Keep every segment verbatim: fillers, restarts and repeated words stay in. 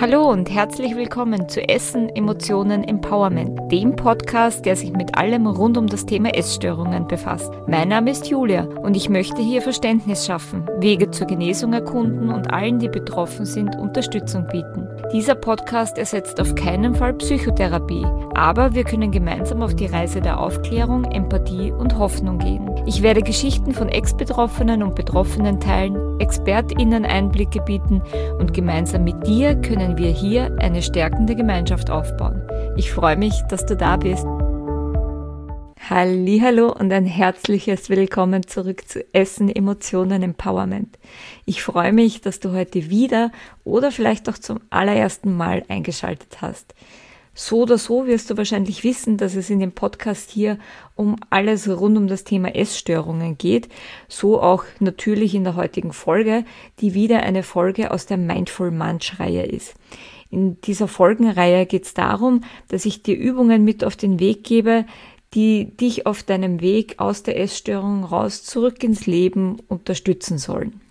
Hallo und herzlich willkommen zu Essen, Emotionen, Empowerment, dem Podcast, der sich mit allem rund um das Thema Essstörungen befasst. Mein Name ist Julia und ich möchte hier Verständnis schaffen, Wege zur Genesung erkunden und allen, die betroffen sind, Unterstützung bieten. Dieser Podcast ersetzt auf keinen Fall Psychotherapie, aber wir können gemeinsam auf die Reise der Aufklärung, Empathie und Hoffnung gehen. Ich werde Geschichten von Ex-Betroffenen und Betroffenen teilen, ExpertInnen Einblicke bieten und gemeinsam mit dir können wir hier eine stärkende Gemeinschaft aufbauen. Ich freue mich, dass du da bist. Hallihallo und ein herzliches Willkommen zurück zu Essen, Emotionen, Empowerment. Ich freue mich, dass du heute wieder oder vielleicht auch zum allerersten Mal eingeschaltet hast. So oder so wirst du wahrscheinlich wissen, dass es in dem Podcast hier um alles rund um das Thema Essstörungen geht. So auch natürlich in der heutigen Folge, die wieder eine Folge aus der Mindful Munch-Reihe ist. In dieser Folgenreihe geht es darum, dass ich dir Übungen mit auf den Weg gebe, die dich auf deinem Weg aus der Essstörung raus zurück ins Leben unterstützen sollen.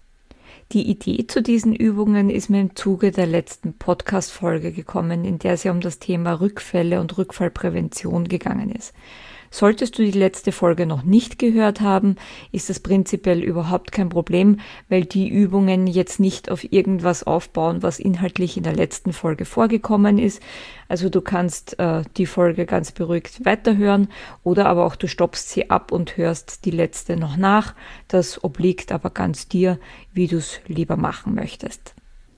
Die Idee zu diesen Übungen ist mir im Zuge der letzten Podcast-Folge gekommen, in der es ja um das Thema Rückfälle und Rückfallprävention gegangen ist. Solltest du die letzte Folge noch nicht gehört haben, ist das prinzipiell überhaupt kein Problem, weil die Übungen jetzt nicht auf irgendwas aufbauen, was inhaltlich in der letzten Folge vorgekommen ist. Also du kannst äh, die Folge ganz beruhigt weiterhören oder aber auch du stoppst sie ab und hörst die letzte noch nach. Das obliegt aber ganz dir, wie du es lieber machen möchtest.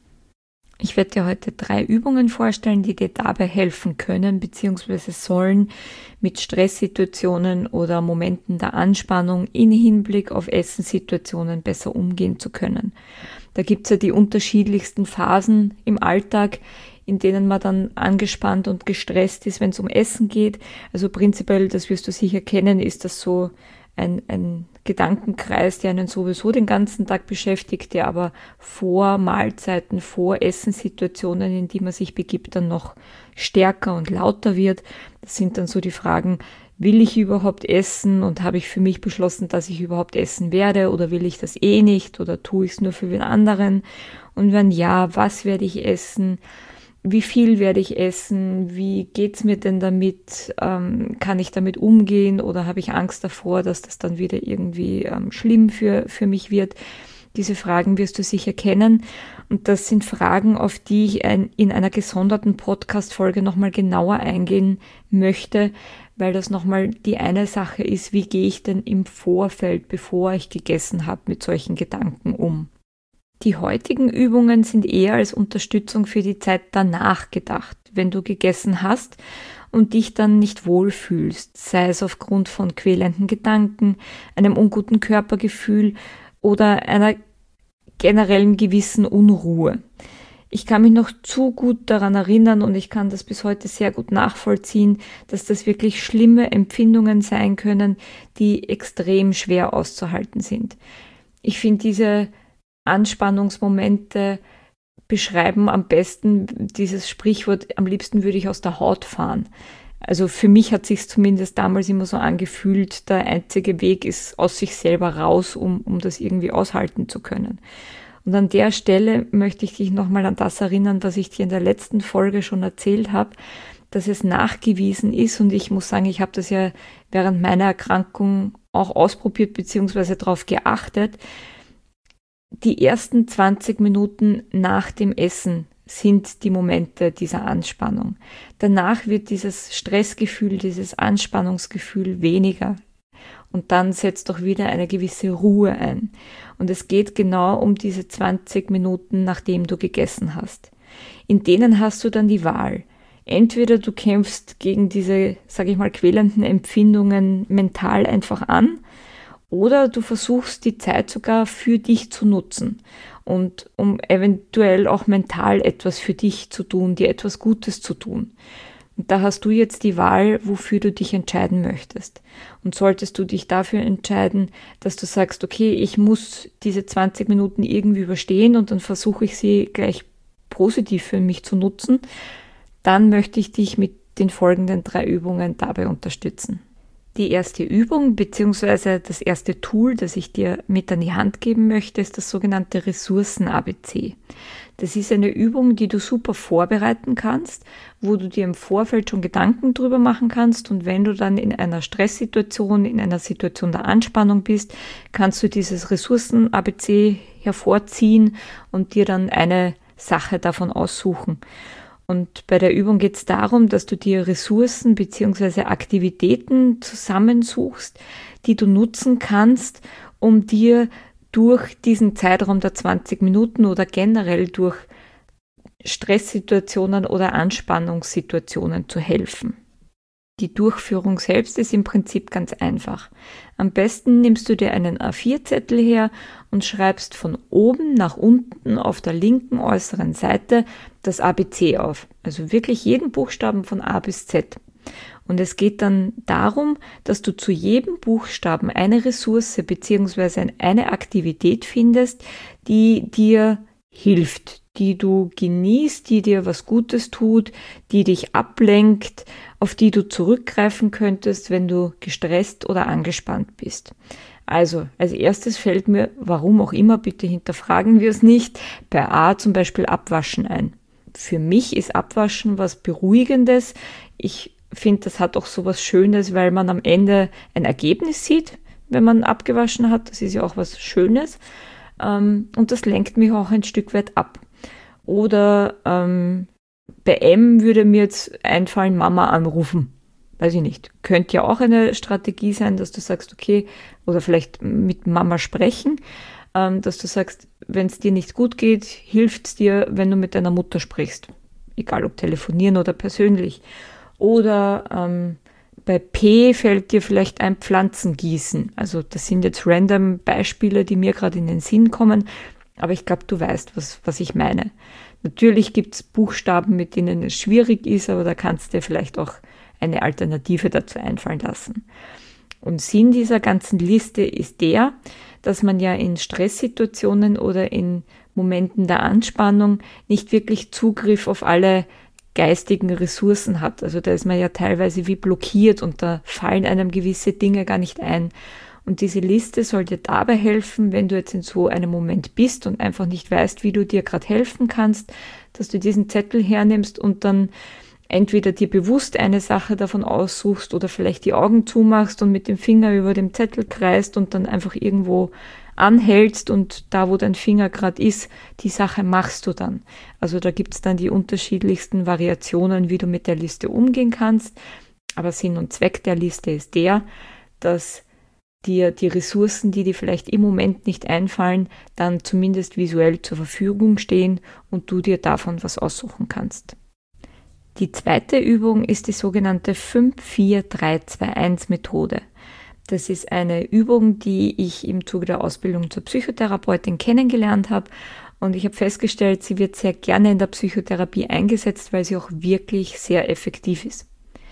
Ich werde dir heute drei Übungen vorstellen, die dir dabei helfen können bzw. sollen, mit Stresssituationen oder Momenten der Anspannung in Hinblick auf Essenssituationen besser umgehen zu können. Da gibt es ja die unterschiedlichsten Phasen im Alltag, in denen man dann angespannt und gestresst ist, wenn es um Essen geht. Also prinzipiell, das wirst du sicher kennen, ist das so ein, ein Gedankenkreis, der einen sowieso den ganzen Tag beschäftigt, der aber vor Mahlzeiten, vor Essenssituationen, in die man sich begibt, dann noch stärker und lauter wird. Das sind dann so die Fragen, will ich überhaupt essen und habe ich für mich beschlossen, dass ich überhaupt essen werde oder will ich das eh nicht oder tue ich es nur für den anderen? Und wenn ja, was werde ich essen? Wie viel werde ich essen? Wie geht's mir denn damit? Ähm, kann ich damit umgehen oder habe ich Angst davor, dass das dann wieder irgendwie ähm, schlimm für, für mich wird? Diese Fragen wirst du sicher kennen und das sind Fragen, auf die ich ein, in einer gesonderten Podcast-Folge nochmal genauer eingehen möchte, weil das nochmal die eine Sache ist, wie gehe ich denn im Vorfeld, bevor ich gegessen habe, mit solchen Gedanken um? Die heutigen Übungen sind eher als Unterstützung für die Zeit danach gedacht, wenn du gegessen hast und dich dann nicht wohlfühlst, sei es aufgrund von quälenden Gedanken, einem unguten Körpergefühl oder einer generellen gewissen Unruhe. Ich kann mich noch zu gut daran erinnern und ich kann das bis heute sehr gut nachvollziehen, dass das wirklich schlimme Empfindungen sein können, die extrem schwer auszuhalten sind. Ich finde diese Anspannungsmomente beschreiben am besten dieses Sprichwort, am liebsten würde ich aus der Haut fahren. Also für mich hat sich zumindest damals immer so angefühlt, der einzige Weg ist aus sich selber raus, um, um das irgendwie aushalten zu können. Und an der Stelle möchte ich dich nochmal an das erinnern, was ich dir in der letzten Folge schon erzählt habe, dass es nachgewiesen ist und ich muss sagen, ich habe das ja während meiner Erkrankung auch ausprobiert bzw. darauf geachtet. Die ersten zwanzig Minuten nach dem Essen sind die Momente dieser Anspannung. Danach wird dieses Stressgefühl, dieses Anspannungsgefühl weniger. Und dann setzt doch wieder eine gewisse Ruhe ein. Und es geht genau um diese zwanzig Minuten, nachdem du gegessen hast. In denen hast du dann die Wahl. Entweder du kämpfst gegen diese, sage ich mal, quälenden Empfindungen mental einfach an, oder du versuchst die Zeit sogar für dich zu nutzen und um eventuell auch mental etwas für dich zu tun, dir etwas Gutes zu tun. Und da hast du jetzt die Wahl, wofür du dich entscheiden möchtest. Und solltest du dich dafür entscheiden, dass du sagst, okay, ich muss diese zwanzig Minuten irgendwie überstehen und dann versuche ich sie gleich positiv für mich zu nutzen, dann möchte ich dich mit den folgenden drei Übungen dabei unterstützen. Die erste Übung bzw. das erste Tool, das ich dir mit an die Hand geben möchte, ist das sogenannte Ressourcen-A B C. Das ist eine Übung, die du super vorbereiten kannst, wo du dir im Vorfeld schon Gedanken drüber machen kannst, und wenn du dann in einer Stresssituation, in einer Situation der Anspannung bist, kannst du dieses Ressourcen-A B C hervorziehen und dir dann eine Sache davon aussuchen. Und bei der Übung geht es darum, dass du dir Ressourcen bzw. Aktivitäten zusammensuchst, die du nutzen kannst, um dir durch diesen Zeitraum der zwanzig Minuten oder generell durch Stresssituationen oder Anspannungssituationen zu helfen. Die Durchführung selbst ist im Prinzip ganz einfach. Am besten nimmst du dir einen A vier Zettel her und schreibst von oben nach unten auf der linken äußeren Seite das A B C auf. Also wirklich jeden Buchstaben von A bis Z. Und es geht dann darum, dass du zu jedem Buchstaben eine Ressource bzw. eine Aktivität findest, die dir hilft, die du genießt, die dir was Gutes tut, die dich ablenkt, auf die du zurückgreifen könntest, wenn du gestresst oder angespannt bist. Also, als erstes fällt mir, warum auch immer, bitte hinterfragen wir es nicht, bei A zum Beispiel Abwaschen ein. Für mich ist Abwaschen was Beruhigendes. Ich finde, das hat auch so was Schönes, weil man am Ende ein Ergebnis sieht, wenn man abgewaschen hat. Das ist ja auch was Schönes. Und das lenkt mich auch ein Stück weit ab. Oder ähm, bei M würde mir jetzt einfallen, Mama anrufen. Weiß ich nicht. Könnte ja auch eine Strategie sein, dass du sagst, okay, oder vielleicht mit Mama sprechen, ähm, dass du sagst, wenn es dir nicht gut geht, hilft es dir, wenn du mit deiner Mutter sprichst. Egal ob telefonieren oder persönlich. Oder ähm, bei P fällt dir vielleicht ein Pflanzen gießen. Also das sind jetzt random Beispiele, die mir gerade in den Sinn kommen. Aber ich glaube, du weißt, was, was ich meine. Natürlich gibt es Buchstaben, mit denen es schwierig ist, aber da kannst du dir vielleicht auch eine Alternative dazu einfallen lassen. Und Sinn dieser ganzen Liste ist der, dass man ja in Stresssituationen oder in Momenten der Anspannung nicht wirklich Zugriff auf alle geistigen Ressourcen hat. Also da ist man ja teilweise wie blockiert und da fallen einem gewisse Dinge gar nicht ein. Und diese Liste soll dir dabei helfen, wenn du jetzt in so einem Moment bist und einfach nicht weißt, wie du dir gerade helfen kannst, dass du diesen Zettel hernimmst und dann entweder dir bewusst eine Sache davon aussuchst oder vielleicht die Augen zumachst und mit dem Finger über dem Zettel kreist und dann einfach irgendwo anhältst und da, wo dein Finger gerade ist, die Sache machst du dann. Also da gibt es dann die unterschiedlichsten Variationen, wie du mit der Liste umgehen kannst. Aber Sinn und Zweck der Liste ist der, dass dir die Ressourcen, die dir vielleicht im Moment nicht einfallen, dann zumindest visuell zur Verfügung stehen und du dir davon was aussuchen kannst. Die zweite Übung ist die sogenannte fünf vier drei zwei eins Methode. Das ist eine Übung, die ich im Zuge der Ausbildung zur Psychotherapeutin kennengelernt habe und ich habe festgestellt, sie wird sehr gerne in der Psychotherapie eingesetzt, weil sie auch wirklich sehr effektiv ist.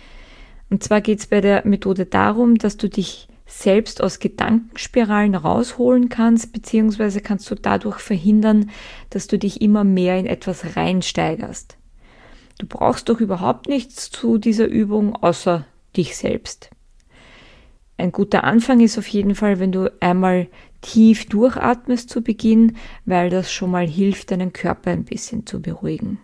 Und zwar geht es bei der Methode darum, dass du dich selbst aus Gedankenspiralen rausholen kannst, beziehungsweise kannst du dadurch verhindern, dass du dich immer mehr in etwas reinsteigerst. Du brauchst doch überhaupt nichts zu dieser Übung, außer dich selbst. Ein guter Anfang ist auf jeden Fall, wenn du einmal tief durchatmest zu Beginn, weil das schon mal hilft, deinen Körper ein bisschen zu beruhigen.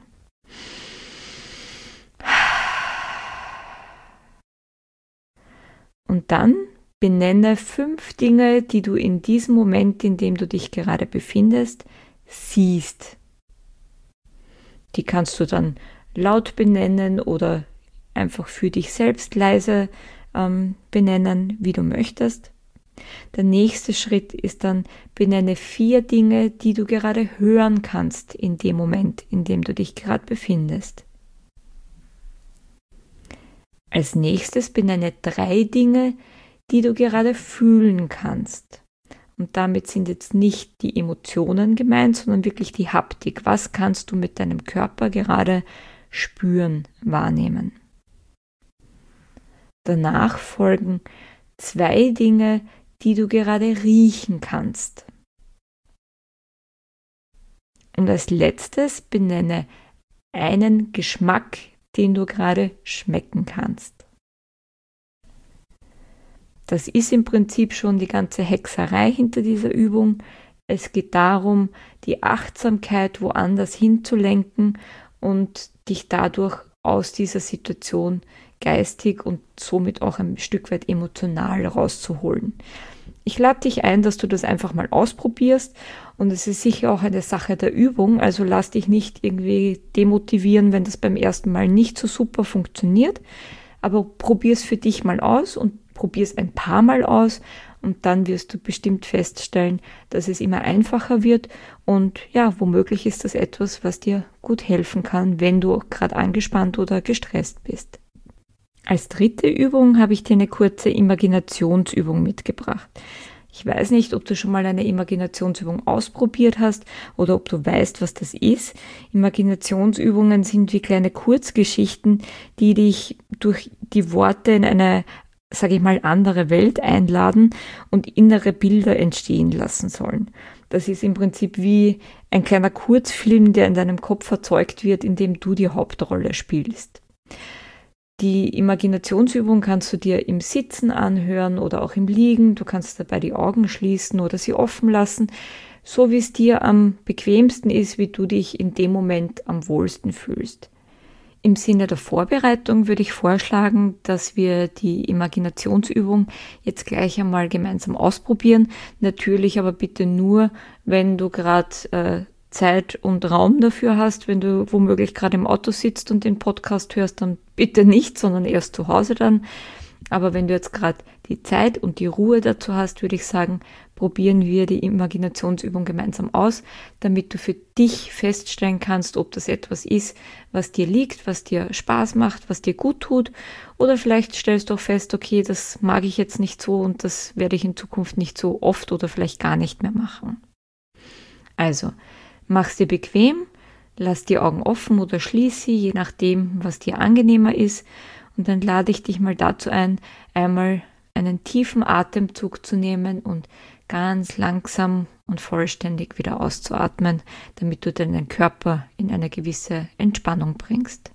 Und dann benenne fünf Dinge, die du in diesem Moment, in dem du dich gerade befindest, siehst. Die kannst du dann laut benennen oder einfach für dich selbst leise ähm, benennen, wie du möchtest. Der nächste Schritt ist dann, benenne vier Dinge, die du gerade hören kannst in dem Moment, in dem du dich gerade befindest. Als nächstes benenne drei Dinge, die du gerade fühlen kannst. Und damit sind jetzt nicht die Emotionen gemeint, sondern wirklich die Haptik. Was kannst du mit deinem Körper gerade spüren, wahrnehmen? Danach folgen zwei Dinge, die du gerade riechen kannst. Und als letztes benenne einen Geschmack, den du gerade schmecken kannst. Das ist im Prinzip schon die ganze Hexerei hinter dieser Übung. Es geht darum, die Achtsamkeit woanders hinzulenken und dich dadurch aus dieser Situation geistig und somit auch ein Stück weit emotional rauszuholen. Ich lade dich ein, dass du das einfach mal ausprobierst und es ist sicher auch eine Sache der Übung, also lass dich nicht irgendwie demotivieren, wenn das beim ersten Mal nicht so super funktioniert, aber probier es für dich mal aus und probier es ein paar Mal aus und dann wirst du bestimmt feststellen, dass es immer einfacher wird und ja, womöglich ist das etwas, was dir gut helfen kann, wenn du gerade angespannt oder gestresst bist. Als dritte Übung habe ich dir eine kurze Imaginationsübung mitgebracht. Ich weiß nicht, ob du schon mal eine Imaginationsübung ausprobiert hast oder ob du weißt, was das ist. Imaginationsübungen sind wie kleine Kurzgeschichten, die dich durch die Worte in eine, sage ich mal, andere Welt einladen und innere Bilder entstehen lassen sollen. Das ist im Prinzip wie ein kleiner Kurzfilm, der in deinem Kopf erzeugt wird, in dem du die Hauptrolle spielst. Die Imaginationsübung kannst du dir im Sitzen anhören oder auch im Liegen. Du kannst dabei die Augen schließen oder sie offen lassen, so wie es dir am bequemsten ist, wie du dich in dem Moment am wohlsten fühlst. Im Sinne der Vorbereitung würde ich vorschlagen, dass wir die Imaginationsübung jetzt gleich einmal gemeinsam ausprobieren. Natürlich aber bitte nur, wenn du gerade äh, Zeit und Raum dafür hast. Wenn du womöglich gerade im Auto sitzt und den Podcast hörst, dann bitte nicht, sondern erst zu Hause dann. Aber wenn du jetzt gerade die Zeit und die Ruhe dazu hast, würde ich sagen, probieren wir die Imaginationsübung gemeinsam aus, damit du für dich feststellen kannst, ob das etwas ist, was dir liegt, was dir Spaß macht, was dir gut tut. Oder vielleicht stellst du auch fest, okay, das mag ich jetzt nicht so und das werde ich in Zukunft nicht so oft oder vielleicht gar nicht mehr machen. Also, mach's dir bequem, lass die Augen offen oder schließ sie, je nachdem, was dir angenehmer ist. Und dann lade ich dich mal dazu ein, einmal einen tiefen Atemzug zu nehmen und ganz langsam und vollständig wieder auszuatmen, damit du deinen Körper in eine gewisse Entspannung bringst.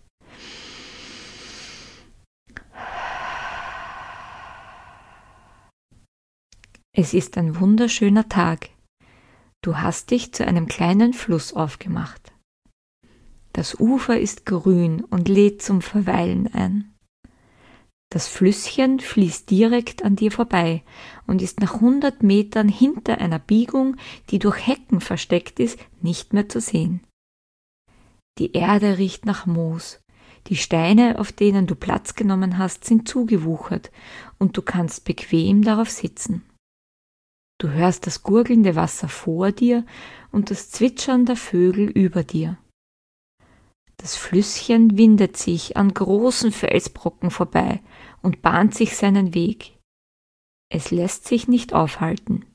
Es ist ein wunderschöner Tag. Du hast dich zu einem kleinen Fluss aufgemacht. Das Ufer ist grün und lädt zum Verweilen ein. Das Flüsschen fließt direkt an dir vorbei und ist nach hundert Metern hinter einer Biegung, die durch Hecken versteckt ist, nicht mehr zu sehen. Die Erde riecht nach Moos. Die Steine, auf denen du Platz genommen hast, sind zugewuchert und du kannst bequem darauf sitzen. Du hörst das gurgelnde Wasser vor dir und das Zwitschern der Vögel über dir. Das Flüsschen windet sich an großen Felsbrocken vorbei und bahnt sich seinen Weg. Es lässt sich nicht aufhalten.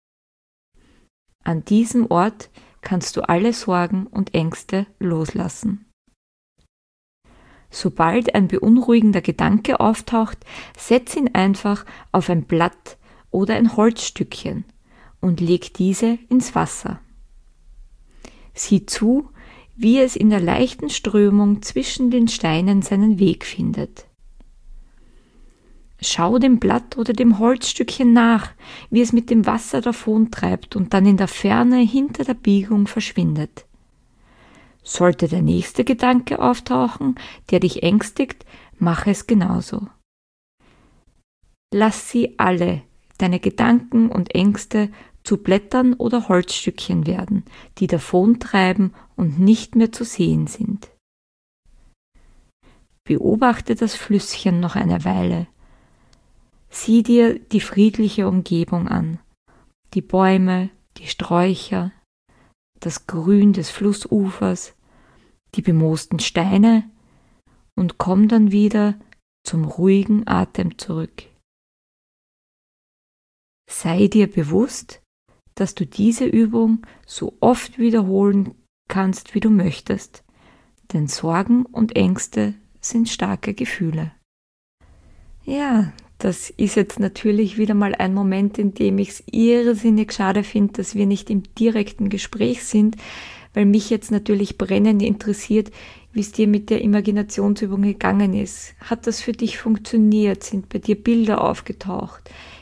An diesem Ort kannst du alle Sorgen und Ängste loslassen. Sobald ein beunruhigender Gedanke auftaucht, setz ihn einfach auf ein Blatt oder ein Holzstückchen und leg diese ins Wasser. Sieh zu, wie es in der leichten Strömung zwischen den Steinen seinen Weg findet. Schau dem Blatt oder dem Holzstückchen nach, wie es mit dem Wasser davontreibt und dann in der Ferne hinter der Biegung verschwindet. Sollte der nächste Gedanke auftauchen, der dich ängstigt, mach es genauso. Lass sie alle, deine Gedanken und Ängste, zu Blättern oder Holzstückchen werden, die davontreiben und nicht mehr zu sehen sind. Beobachte das Flüsschen noch eine Weile. Sieh dir die friedliche Umgebung an, die Bäume, die Sträucher, das Grün des Flussufers, die bemoosten Steine und komm dann wieder zum ruhigen Atem zurück. Sei dir bewusst, dass du diese Übung so oft wiederholen kannst, wie du möchtest, denn Sorgen und Ängste sind starke Gefühle. Ja, das ist jetzt natürlich wieder mal ein Moment, in dem ich es irrsinnig schade finde, dass wir nicht im direkten Gespräch sind, weil mich jetzt natürlich brennend interessiert, wie es dir mit der Imaginationsübung gegangen ist. Hat das für dich funktioniert? Sind bei dir Bilder aufgetaucht?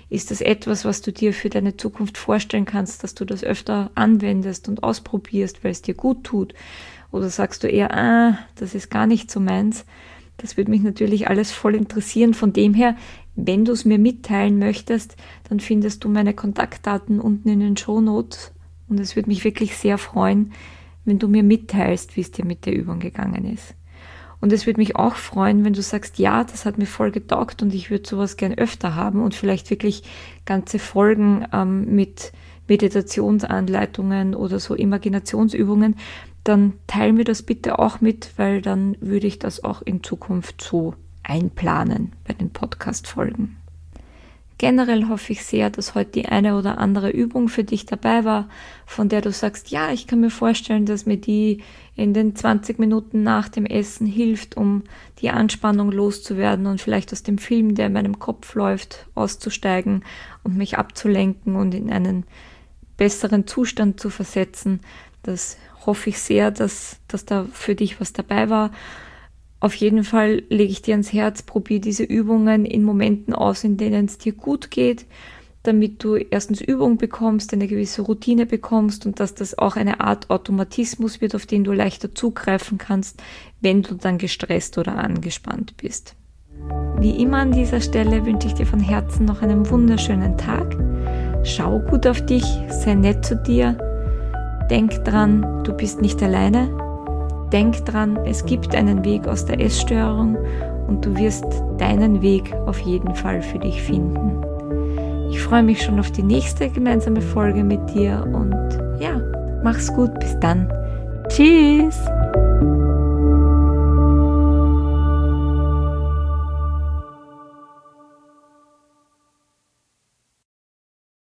Ist das etwas, was du dir für deine Zukunft vorstellen kannst, dass du das öfter anwendest und ausprobierst, weil es dir gut tut? Oder sagst du eher, ah, das ist gar nicht so meins? Das würde mich natürlich alles voll interessieren. Von dem her, wenn du es mir mitteilen möchtest, dann findest du meine Kontaktdaten unten in den Shownotes. Und es würde mich wirklich sehr freuen, wenn du mir mitteilst, wie es dir mit der Übung gegangen ist. Und es würde mich auch freuen, wenn du sagst, ja, das hat mir voll getaugt und ich würde sowas gern öfter haben und vielleicht wirklich ganze Folgen ähm, mit Meditationsanleitungen oder so Imaginationsübungen, dann teil mir das bitte auch mit, weil dann würde ich das auch in Zukunft so einplanen bei den Podcast-Folgen. Generell hoffe ich sehr, dass heute die eine oder andere Übung für dich dabei war, von der du sagst, ja, ich kann mir vorstellen, dass mir die in den zwanzig Minuten nach dem Essen hilft, um die Anspannung loszuwerden und vielleicht aus dem Film, der in meinem Kopf läuft, auszusteigen und mich abzulenken und in einen besseren Zustand zu versetzen. Das hoffe ich sehr, dass, dass da für dich was dabei war. Auf jeden Fall lege ich dir ans Herz, probier diese Übungen in Momenten aus, in denen es dir gut geht, damit du erstens Übung bekommst, eine gewisse Routine bekommst und dass das auch eine Art Automatismus wird, auf den du leichter zugreifen kannst, wenn du dann gestresst oder angespannt bist. Wie immer an dieser Stelle wünsche ich dir von Herzen noch einen wunderschönen Tag. Schau gut auf dich, sei nett zu dir. Denk dran, du bist nicht alleine. Denk dran, es gibt einen Weg aus der Essstörung und du wirst deinen Weg auf jeden Fall für dich finden. Ich freue mich schon auf die nächste gemeinsame Folge mit dir und ja, mach's gut, bis dann. Tschüss!